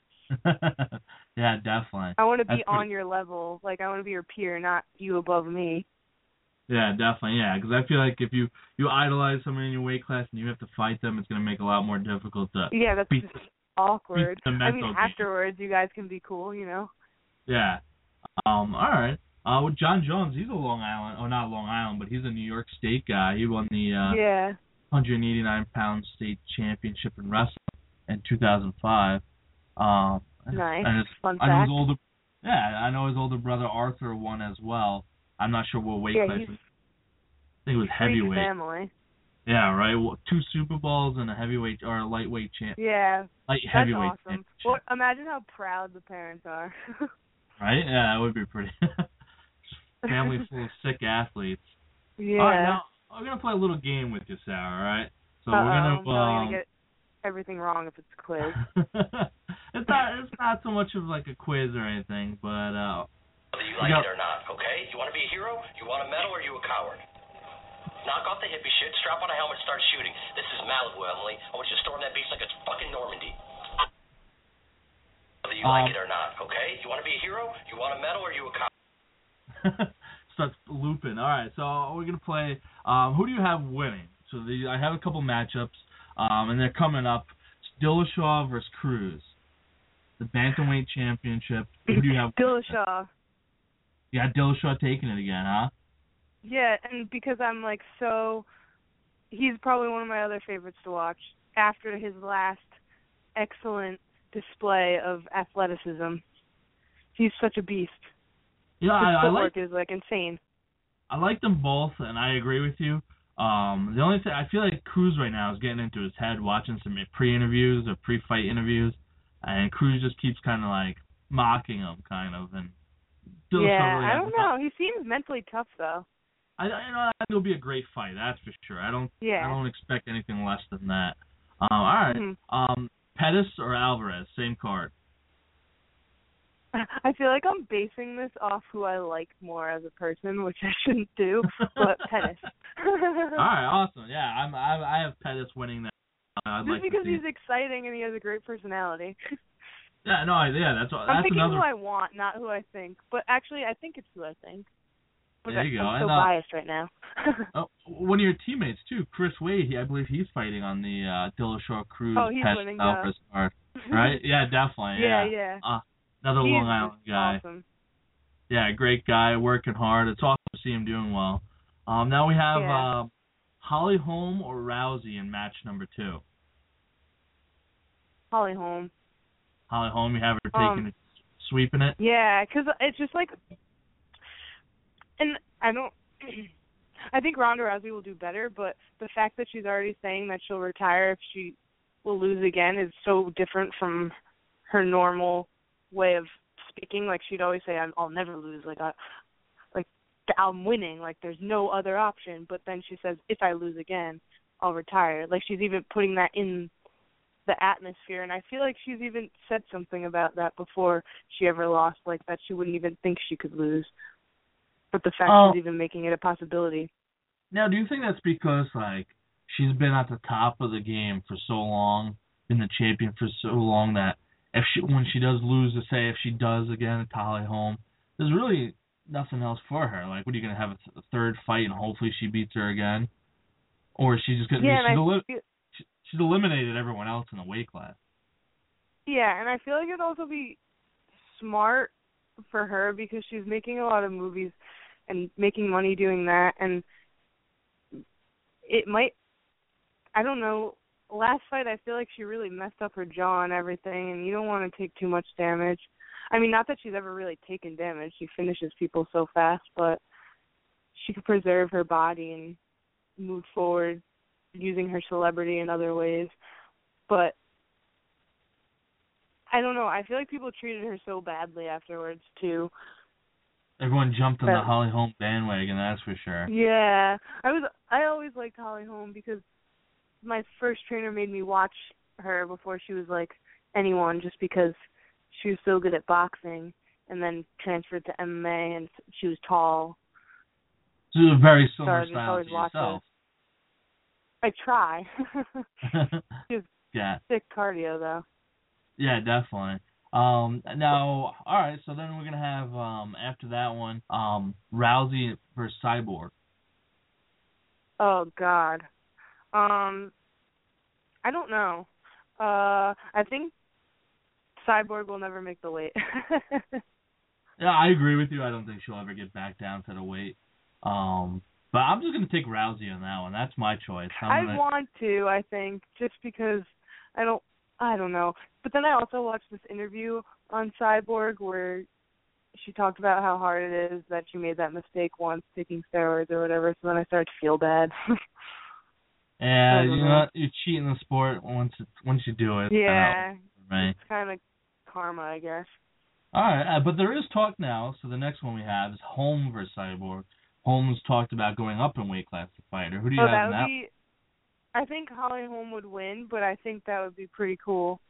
Yeah, definitely. I want to be That's on pretty... your level. Like, I want to be your peer, not you above me. Yeah, definitely, yeah. Because I feel like if you, you idolize someone in your weight class and you have to fight them, it's going to make it a lot more difficult to Yeah, that's beat, just awkward. beat the I mean, mental afterwards, you guys can be cool, you know. Yeah. Um. All right. Uh, with John Jones, he's a Long Island, oh not Long Island, but he's a New York State guy. He won the uh, yeah. one eighty-nine pound state championship in wrestling in two thousand five. Um, nice. And his, Fun I know fact. his older, yeah, I know his older brother Arthur won as well. I'm not sure what weight yeah, class. He's, I think it was heavyweight. family. Yeah, right. Well, two Super Bowls and a heavyweight or a lightweight champ. Yeah. Light That's heavyweight awesome. championship. Well, imagine how proud the parents are. Right? Yeah, that would be pretty. Family full of sick athletes. Yeah. All right, now I'm gonna play a little game with you, Sarah. All right. So Uh-oh, we're gonna. I'm probably Um, gonna get everything wrong if it's a quiz. it's not. It's not so much of like a quiz or anything, but. uh Whether you like it or not, okay? You want to be a hero? You want a medal, or are you a coward? Knock off the hippie shit, strap on a helmet, start shooting. This is Malibu, Emily. I want you to storm that beach like it's fucking Normandy. Whether you um, like it or not, okay? You want to be a hero? You want a medal, or are you a coward? Starts looping. All right, so we're gonna play. Um, who do you have winning? So the, I have a couple matchups, um, and they're coming up. It's Dillashaw versus Cruz, the bantamweight championship. Who do you have? Dillashaw. Yeah, Dillashaw taking it again, huh? Yeah, and because I'm like so, he's probably one of my other favorites to watch after his last excellent display of athleticism. He's such a beast. Yeah, His I, I footwork like. is like insane. I like them both, and I agree with you. Um, the only thing I feel like Cruz right now is getting into his head, watching some pre-interviews or pre-fight interviews, and Cruz just keeps kind of like mocking him, kind of, and. Dillashaw yeah, really I has don't a- know. He seems mentally tough though. I, I know I think it'll be a great fight. That's for sure. I don't. Yeah. I don't expect anything less than that. Um, all right. Mm-hmm. Um, Pettis or Alvarez, same card. I feel like I'm basing this off who I like more as a person, which I shouldn't do. But Pettis. All right. Awesome. Yeah. I'm. I, I have Pettis winning that. I'd Just like because to see. he's exciting and he has a great personality. Yeah. No. Yeah. That's. I'm That's thinking another. who I want, not who I think. But actually, I think it's who I think. But There you go. I'm so And, uh, biased right now. oh, one of your teammates too, Chris Wade. He, I believe he's fighting on the uh, Dillashaw Cruz Oh, he's Pettis winning, Alvarez card. Right? Yeah. Definitely. yeah, Yeah. yeah. Uh, another He's Long Island guy. Awesome. Yeah, great guy, working hard. It's awesome to see him doing well. Um, now we have Yeah. uh, Holly Holm or Rousey in match number two. Holly Holm. Holly Holm, you have her Um, taking it, sweeping it. Yeah, because it's just like, and I don't. I think Ronda Rousey will do better, but the fact that she's already saying that she'll retire if she will lose again is so different from her normal way of speaking. Like, she'd always say, "I'm, I'll never lose." Like, I, like I'm winning. Like, there's no other option. But then she says, "If I lose again, I'll retire." Like, she's even putting that in the atmosphere, and I feel like she's even said something about that before she ever lost, like that she wouldn't even think she could lose. But the fact Oh. she's even making it a possibility. Now, do you think that's because, like, she's been at the top of the game for so long, been the champion for so long, that if she, when she does lose, to say if she does again to Holly Holm, there's really nothing else for her. Like, what are you going to have a, th- a third fight and hopefully she beats her again? Or is she just going to Yeah, she's, and I eli- feel, she, she's eliminated everyone else in the weight class. yeah, and I feel like it'd also be smart for her because she's making a lot of movies and making money doing that, and it might, I don't know, last fight I feel like she really messed up her jaw and everything, and you don't want to take too much damage. I mean, not that she's ever really taken damage. She finishes people so fast, but she could preserve her body and move forward using her celebrity in other ways. But I don't know. I feel like people treated her so badly afterwards, too. Everyone jumped on the But- Holly Holm bandwagon, that's for sure. Yeah, I was. I always liked Holly Holm because my first trainer made me watch her before she was like anyone, just because she was so good at boxing, and then transferred to M M A, and she was tall. So you're very So I similar just style always to watched her. yourself. I try. She has Yeah. sick cardio though. Yeah, definitely. Um, now, all right, so then we're going to have, um, after that one, um, Rousey versus Cyborg. Oh God. Um, I don't know. Uh, I think Cyborg will never make the weight. Yeah, I agree with you. I don't think she'll ever get back down to the weight. Um, but I'm just going to take Rousey on that one. That's my choice. I'm I gonna... want to, I think, just because I don't, I don't know. But then I also watched this interview on Cyborg where she talked about how hard it is that she made that mistake once taking steroids or whatever. So then I started to feel bad. Yeah, I don't you know. know, you cheat in the sport once it, once you do it. Yeah, Right. it's kind of karma, I guess. All right, uh, but there is talk now. So the next one we have is Holm versus Cyborg. Holmes talked about going up in weight class to fight her. Who do you Oh, have that in would that? be. I think Holly Holm would win, but I think that would be pretty cool.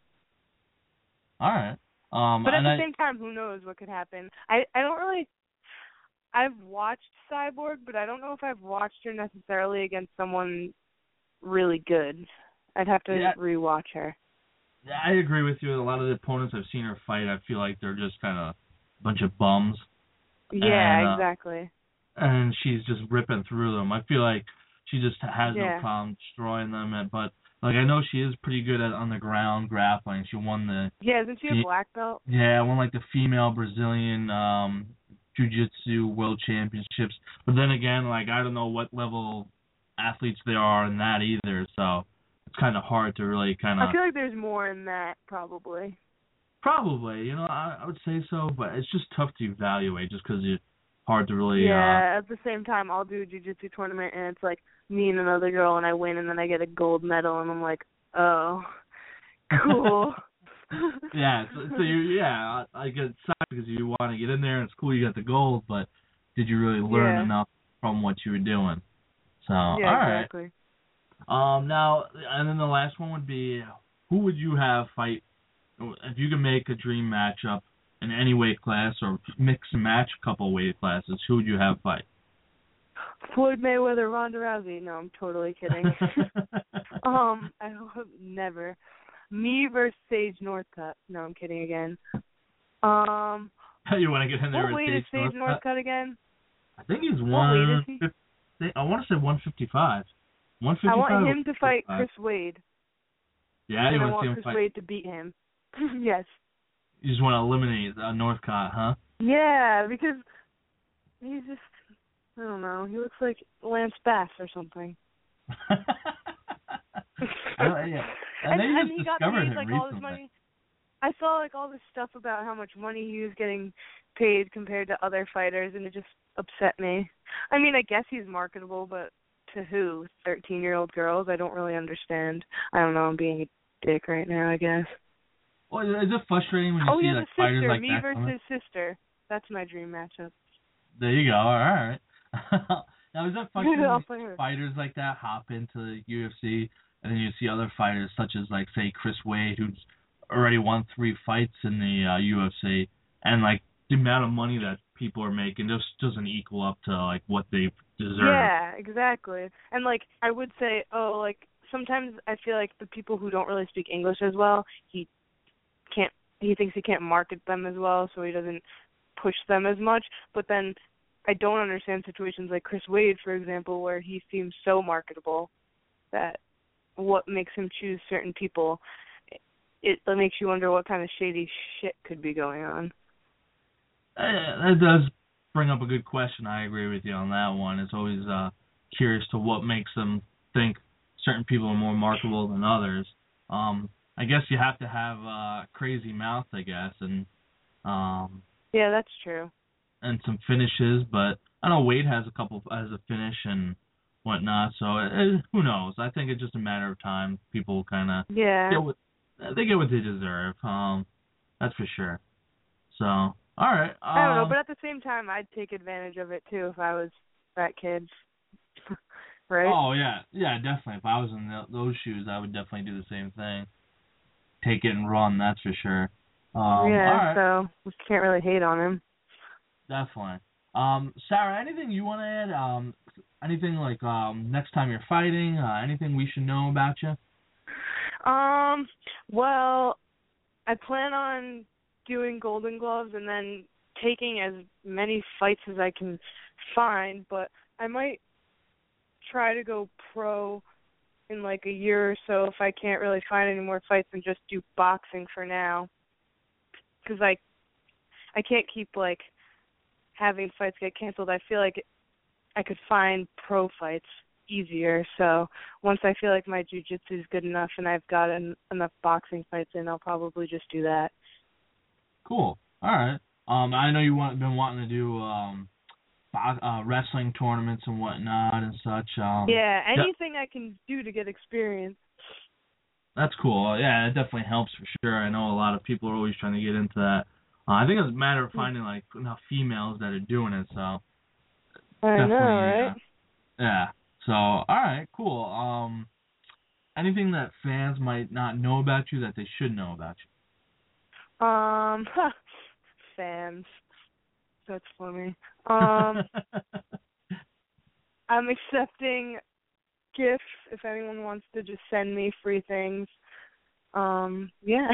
All right. Um, But at and the I, same time, who knows what could happen? I I don't really. I've watched Cyborg, but I don't know if I've watched her necessarily against someone really good. I'd have to Yeah. rewatch her. Yeah, I agree with you. A lot of the opponents I've seen her fight, I feel like they're just kind of a bunch of bums. Yeah, And, uh, exactly. And she's just ripping through them. I feel like she just has Yeah. no problem destroying them. and- But like I know she is pretty good at on the ground grappling. She won the Yeah, isn't she a Ye- black belt? yeah, won like the female Brazilian um jiu-jitsu world championships. But then again, like I don't know what level athletes they are in that either. So it's kind of hard to really kind I of feel like there's more in that, probably. probably, you know, I, I would say so, but it's just tough to evaluate just because it's hard to really. Yeah, at the same time, I'll do a jiu-jitsu tournament, and it's like me and another girl, and I win, and then I get a gold medal, and I'm like, oh, cool. Uh, yeah, so, so you yeah, I, I get sucked because you want to get in there, and it's cool you got the gold, but did you really learn Yeah. enough from what you were doing? So yeah, all right. exactly. Um, now, and then the last one would be, who would you have fight if you could make a dream matchup in any weight class or mix and match a couple weight classes? Who would you have fight? Floyd Mayweather, Ronda Rousey. No, I'm totally kidding. um, I hope never. Me versus Sage Northcutt. No, I'm kidding again. Um, You want to get in there what with weight is Sage Sage Northcutt? Northcutt again? I think he's What weight is one. he? fifty, I want to say one fifty-five. one I fifty-five. want him to fight fifty-five. Chris Wade, Yeah, you and I want to see want him Chris fight. Wade to beat him. Yes. You just want to eliminate uh, Northcutt, huh? Yeah, because he's just I don't know. He looks like Lance Bass or something. I don't, yeah. And, and, they and just he got discovered paid him like recently. all this money. I saw like all this stuff about how much money he was getting paid compared to other fighters, and it just upset me. I mean, I guess he's marketable, but to who? thirteen-year-old girls? I don't really understand. I don't know. I'm being a dick right now, I guess. Well, is it frustrating when you oh, see yeah, like the fighters sister, like me that versus coming? sister. That's my dream matchup. There you go. All right. Now, is that frustrating I'll when play her. fighters like that hop into the U F C, and then you see other fighters such as, like, say, Chris Wade, who's already won three fights in the uh, U F C, and, like, the amount of money that people are making just doesn't equal up to, like, what they deserve. Yeah, exactly. And, like, I would say, oh, like, sometimes I feel like the people who don't really speak English as well, he can't, he thinks he can't market them as well, so he doesn't push them as much. But then I don't understand situations like Chris Wade, for example, where he seems so marketable that what makes him choose certain people, it, it makes you wonder what kind of shady shit could be going on. Uh, that does bring up a good question. I agree with you on that one. It's always uh, curious to what makes them think certain people are more marketable than others. Um, I guess you have to have uh, crazy mouth, I guess, and um, yeah, that's true. And some finishes, but I know Wade has a couple as a finish and whatnot. So it, who knows? I think it's just a matter of time. People kind of yeah get what they get what they deserve. Um, that's for sure. So all right. Um, I don't know, but at the same time, I'd take advantage of it too if I was that kid. Right? Oh yeah, yeah, definitely. If I was in the, those shoes, I would definitely do the same thing. Take it and run. That's for sure. Um, yeah. all right. So we can't really hate on him. Definitely. Um, Sarah, anything you want to add? Um, anything like um, next time you're fighting? Uh, anything we should know about you? Um. Well, I plan on doing Golden Gloves and then taking as many fights as I can find, but I might try to go pro in like a year or so if I can't really find any more fights and just do boxing for now. Because I, I can't keep like having fights get canceled. I feel like I could find pro fights easier. So once I feel like my jiu-jitsu is good enough and I've got an, enough boxing fights in, I'll probably just do that. Cool. All right. Um, I know you want been wanting to do um, uh, wrestling tournaments and whatnot and such. Um, yeah, anything that, I can do to get experience. That's cool. Yeah, it definitely helps for sure. I know a lot of people are always trying to get into that. Uh, I think it's a matter of finding like enough females that are doing it. So I definitely, know, right? Uh, yeah. So all right, cool. Um, anything that fans might not know about you that they should know about you? Um, fans. That's funny. Um, I'm accepting gifts if anyone wants to just send me free things. Um, yeah.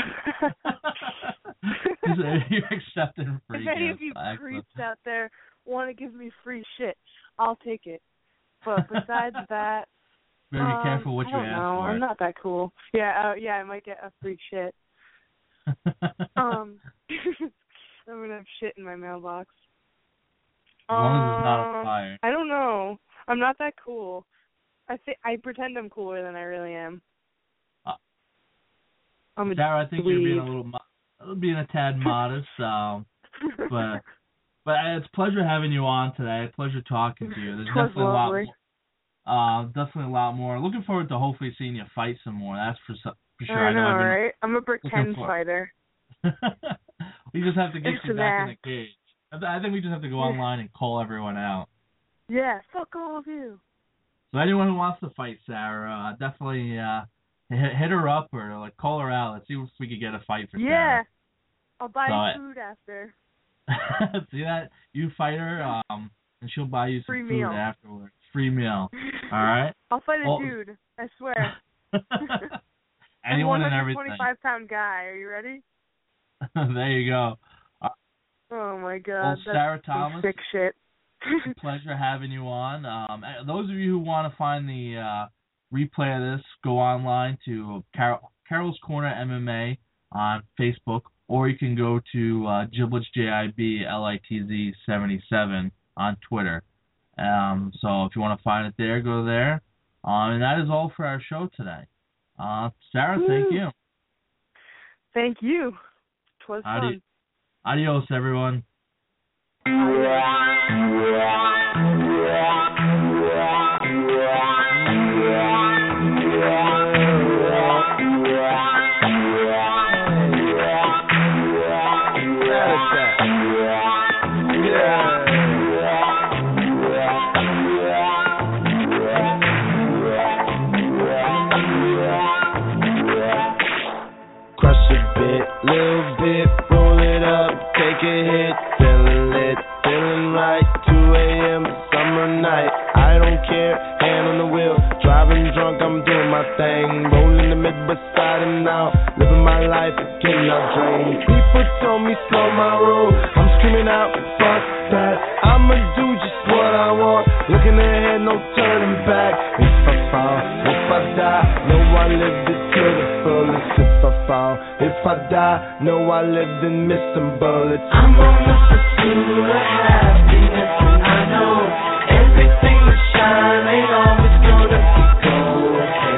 You're accepting free if any gifts. of you Excellent. creeps out there want to give me free shit, I'll take it. But besides that, very um, careful what you I don't ask know. for. I'm not that cool. Yeah, uh, yeah, I might get a free shit. um, I'm gonna have shit in my mailbox. As long as it's not um, on fire. I don't know. I'm not that cool. I think I pretend I'm cooler than I really am. Uh, I'm a Sarah, I think dweeb. you're being a little, mo- being a tad modest. Um, but but it's a pleasure having you on today. Pleasure talking to you. There's definitely a lot. More, uh, definitely a lot more. Looking forward to hopefully seeing you fight some more. That's for for sure. I know, I know right? I'm a pretend fighter. We just have to get it's you back in the cage. I think we just have to go online and call everyone out. Yeah, fuck all of you. So anyone who wants to fight Sarah, uh, definitely uh, hit, hit her up or like call her out. Let's see if we could get a fight for yeah. Sarah. Yeah, I'll buy so, you food after. See that? You fight her, um, and she'll buy you some Free food meal. afterwards. Free meal. All right? I'll fight a well, dude, I swear. Anyone and everything. one hundred twenty-five pound guy. Are you ready? There you go. Uh, oh, my God. well, That's Sarah some Thomas, sick shit. it's a pleasure having you on. Um, those of you who want to find the uh, replay of this, go online to Carol, Carol's Corner M M A on Facebook, or you can go to uh, Giblets J I B L I T Z seventy-seven on Twitter. Um, so if you want to find it there, go there. Um, and that is all for our show today. Uh, Sarah, Woo. thank you. Thank you. It was Adi- fun. Adios, everyone. Crush a bit, little bit, roll it up, take a hit, feeling lit, feeling right, two a.m. summer night, I don't care, hand on the wheel, driving drunk, I'm doing my thing, rolling the mid beside and now, living my life, getting out drained. People told me slow my roll, I'm screaming out, fuck that, I'ma do just what I want, looking ahead, no turning back, if I fall, if I die, know I lived it to the fullest, if I fall, if I die, know I lived and missed some bullets. I'm on the pursuit of happiness and I know everything that shine ain't always gonna be gold.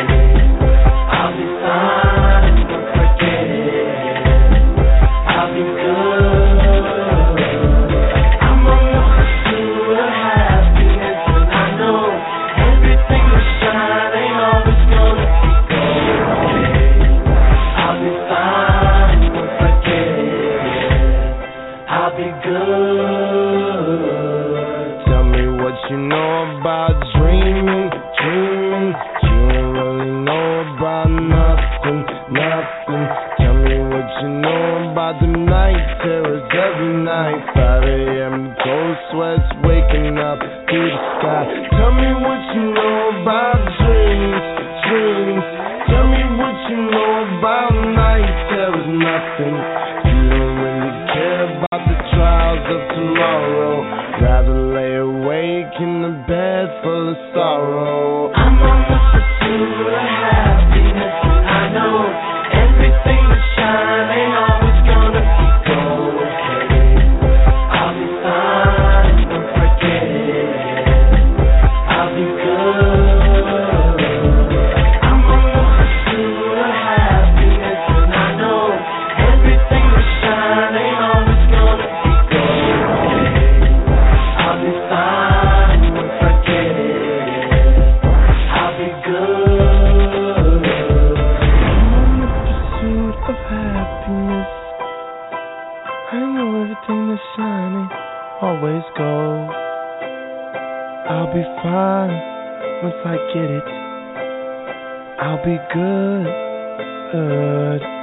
I'll be fine, don't forget it, I'll be good. I'm on the pursuit of happiness and I know everything that shine ain't always gonna be gold. I'll be fine, don't forget it, I'll be good. Tell me what you know about dreaming, dreaming. You don't really know about nothing, nothing. Tell me what you know about the night terrors every night. five a.m. cold sweats waking up to the sky. Tell me what you know about dreams, dreams. Tell me what you know about night terrors, nothing. You don't really care about the trials of tomorrow. Rather lay awake in the bed full of sorrow. I'm on the pursuit of happiness and I know everything that shine ain't always gonna be gold. I'll be fine, don't forget it, I'll be good. I'm on the pursuit of happiness and I know everything that shine ain't always gonna be gold. I'll be fine, don't forget it, I'll be good. I'm on the pursuit of happiness. I know everything that's shining always gold. I'll be fine once I get it, I'll be good, good.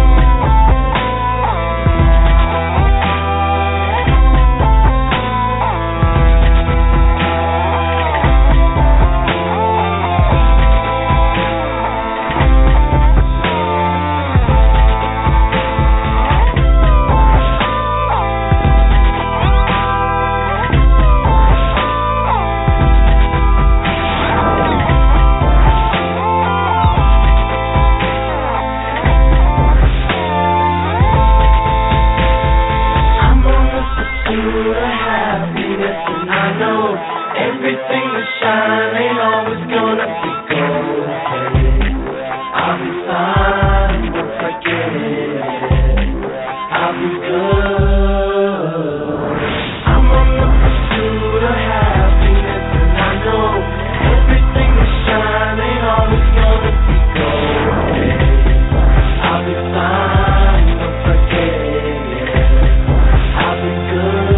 I'm on the pursuit of happiness and I know everything that shine ain't always gonna be gold. I'll be fine, don't forget it, I'll be good. I'm on the pursuit of happiness and I know everything that shine ain't always gonna be gold. I'll be fine, don't forget it, I'll be good.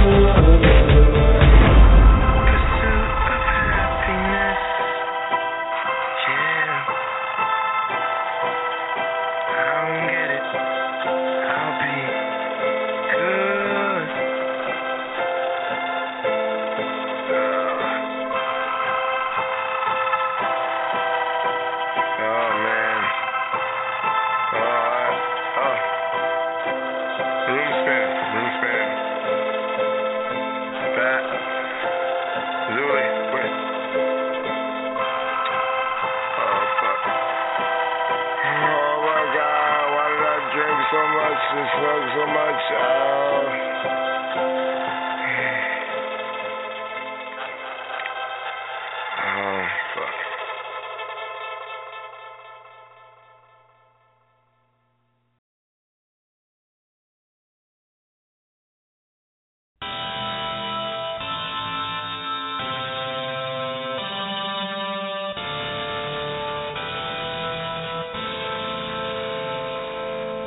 Pursuit of happiness, yeah. I don't get it, I'll be good. Oh man. Oh, oh. Room spin, room spin. Pat. Zuli, wait. Oh, fuck. Oh my god, why did I drink so much and smoke so much? Oh.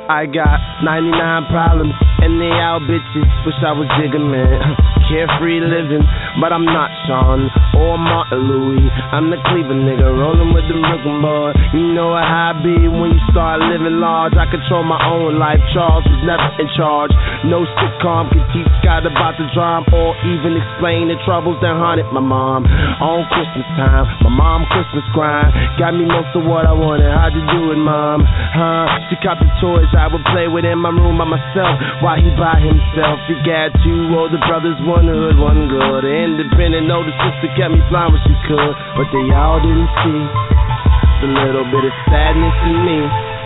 I got ninety-nine problems, and they out bitches. Wish I was Jigga, man. Carefree living, but I'm not Sean or Martin Louis. I'm the Cleveland nigga, rolling with the Brooklyn boy. You know how I be when you start living large. I control my own life. Charles was never in charge. No sitcom can teach Scott about the drama or even explain the troubles that haunted my mom. On Christmas time, my mom Christmas grind got me most of what I wanted. How'd you do it, mom? Huh? She caught the toys I would play with in my room by myself while he by himself. He got two older brothers, one hood, one good. The independent older sister kept me flying when she could, but they all didn't see the little bit of sadness in me.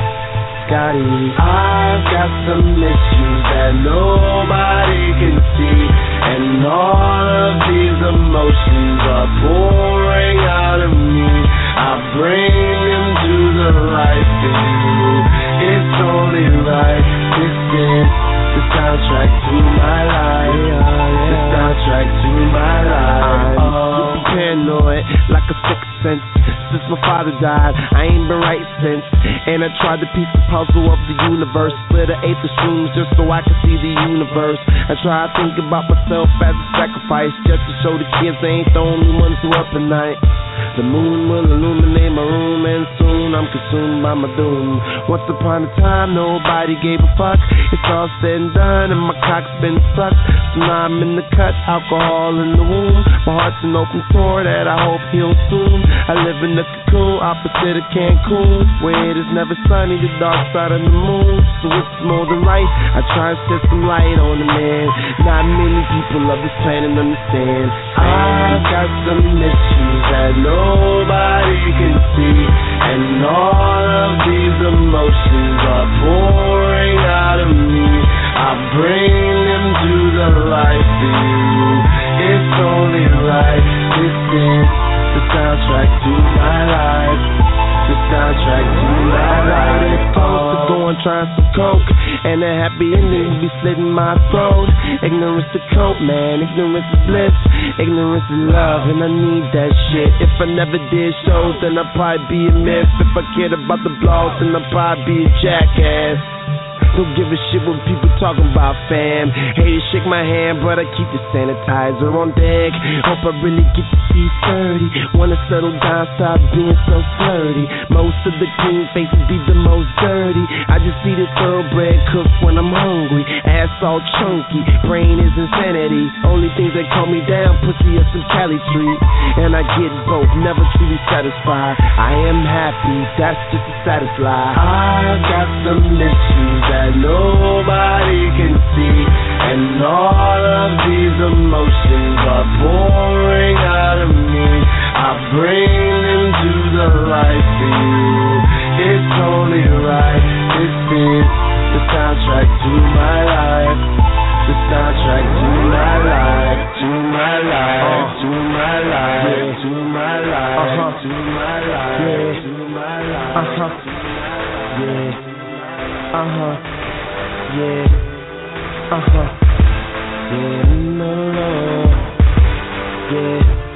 Scotty, I've got some issues that nobody can see, and all of these emotions are pouring out of me. I bring them to the light for you. It's only right. This is the soundtrack to my life. The soundtrack to my life. Oh, paranoid like a sixth sense. Since my father died, I ain't been right since. And I tried to piece the puzzle of the universe. Split an eighth of shrooms just so I could see the universe. I try to think about myself as a sacrifice, just to show the kids they ain't the only ones who up at night. The moon will illuminate my room, and soon I'm consumed by my doom. Once upon a time, nobody gave a fuck. It's all said and done, and my cock's been sucked. So now I'm in the cut, alcohol in the womb. My heart's an open sore that I hope heals soon. I live in the cocoon, opposite of Cancun, where it is never sunny, the dark side of the moon. So it's more than right, I try and set some light on the man. Not many people of this planet understand. I've got some issues that nobody can see, and all of these emotions are pouring out of me. I bring them to the light for you. It's only right. This is the soundtrack to my life. The soundtrack to my life. It's supposed to go and try some coke, and a happy ending be slitting my throat. Ignorance to cope, man. Ignorance is bliss. Ignorance is love, and I need that shit. If I never did shows, then I'd probably be a myth. If I cared about the blogs, then I'd probably be a jackass. Don't give a shit what people talking about, fam. Haters shake my hand, but I keep the sanitizer on deck. Hope I really get to see thirty. Wanna settle down, stop being so flirty. Most of the clean faces be the most dirty. I just see this thoroughbred cook when I'm hungry. Ass all chunky, brain is insanity. Only things that calm me down, pussy or some Cali treat. And I get both, never truly satisfied. I am happy, that's just a saddest lie. I've got some issues that nobody can see, and all of these emotions are pouring out of me. I bring them to the light for you. It's only right. This is the soundtrack to my life. The soundtrack to my life. To my life. To my life. To my life. To my life. To my life. Uh huh. Yeah. Uh huh. Yeah, uh-huh, yeah, no, no, yeah.